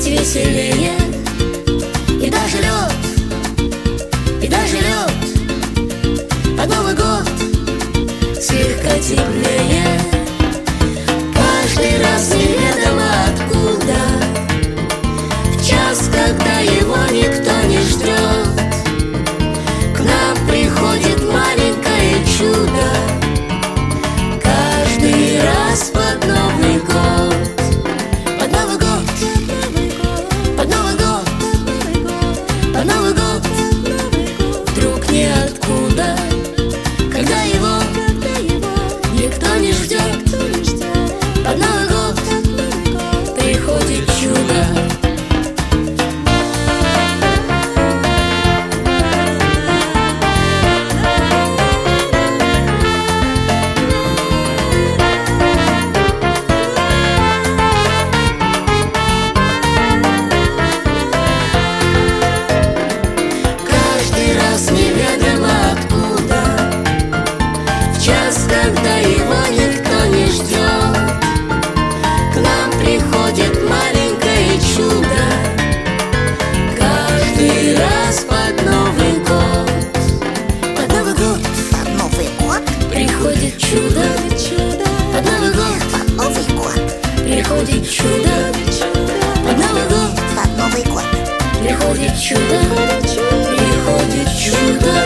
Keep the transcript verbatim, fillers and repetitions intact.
быть веселее. И даже лед, и даже лед под Новый год слегка теплее. Каждый раз неведомо откуда, в час, когда его никто не ждет, к нам приходит маленькое чудо. Каждый раз под Новый год, под Новый год, под Новый год, под Новый год, вдруг ниоткуда, когда его никто не ждет, под Новый год приходит чудо. Когда его никто не ждет, к нам приходит маленькое чудо. Каждый раз под Новый год, под Новый год, Под Новый год, приходит чудо. Под Новый год, под Новый год, приходит чудо. Под Новый год, под Новый год. приходит чудо. Приходит чудо.